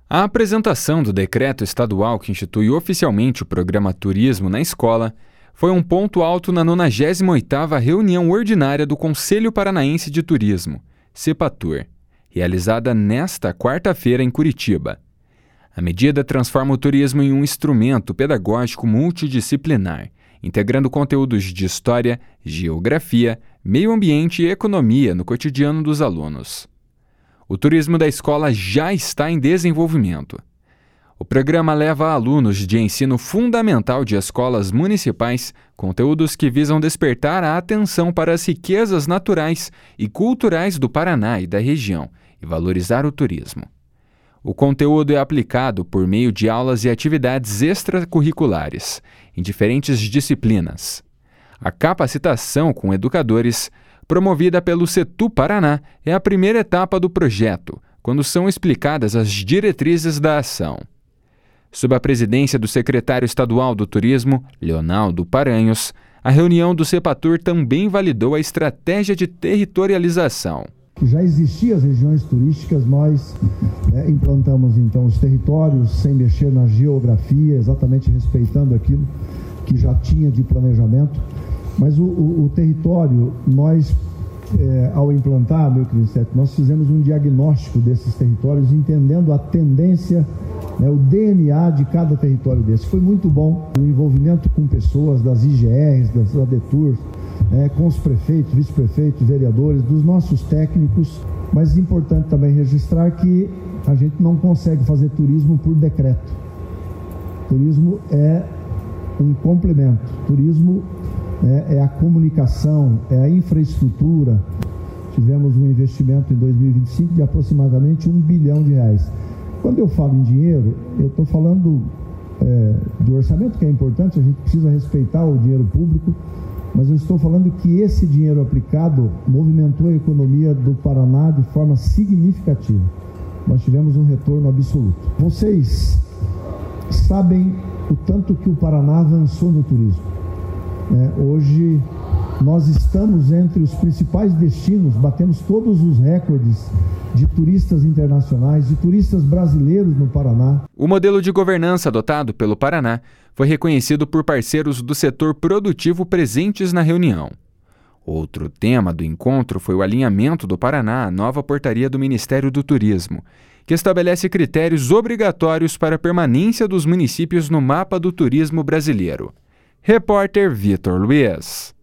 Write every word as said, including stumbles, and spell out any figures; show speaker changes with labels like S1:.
S1: A apresentação do decreto estadual que institui oficialmente o programa Turismo na Escola foi um ponto alto na nonagésima oitava reunião ordinária do Conselho Paranaense de Turismo, CEPATUR, realizada nesta quarta-feira em Curitiba. A medida transforma o turismo em um instrumento pedagógico multidisciplinar, integrando conteúdos de história, geografia, meio ambiente e economia no cotidiano dos alunos. O turismo da escola já está em desenvolvimento. O programa leva a alunos de ensino fundamental de escolas municipais conteúdos que visam despertar a atenção para as riquezas naturais e culturais do Paraná e da região e valorizar o turismo. O conteúdo é aplicado por meio de aulas e atividades extracurriculares, em diferentes disciplinas. A capacitação com educadores, promovida pelo CETU Paraná, é a primeira etapa do projeto, quando são explicadas as diretrizes da ação. Sob a presidência do secretário estadual do Turismo, Leonaldo Paranhos, a reunião do CEPATUR também validou a estratégia de territorialização.
S2: Já existiam as regiões turísticas, nós é, implantamos então os territórios sem mexer na geografia, exatamente respeitando aquilo que já tinha de planejamento. Mas o, o, o território, nós, é, ao implantar, meu querido Sete, nós fizemos um diagnóstico desses territórios, entendendo a tendência, né, o D N A de cada território desse. Foi muito bom o envolvimento com pessoas das I G Rs, das ADETURs, é, com os prefeitos, vice-prefeitos, vereadores, dos nossos técnicos. Mas é importante também registrar que a gente não consegue fazer turismo por decreto. Turismo é um complemento. Turismo É, é a comunicação, é a infraestrutura. Tivemos um investimento em dois mil e vinte e cinco de aproximadamente um bilhão de reais. Quando eu falo em dinheiro, eu estou falando é, de orçamento, que é importante, a gente precisa respeitar o dinheiro público, mas eu estou falando que esse dinheiro aplicado movimentou a economia do Paraná de forma significativa. Nós tivemos um retorno absoluto. Vocês sabem o tanto que o Paraná avançou no turismo. É, hoje nós estamos entre os principais destinos, batemos todos os recordes de turistas internacionais, de turistas brasileiros no Paraná.
S1: O modelo de governança adotado pelo Paraná foi reconhecido por parceiros do setor produtivo presentes na reunião. Outro tema do encontro foi o alinhamento do Paraná à nova portaria do Ministério do Turismo, que estabelece critérios obrigatórios para a permanência dos municípios no mapa do turismo brasileiro. Repórter Vitor Luiz.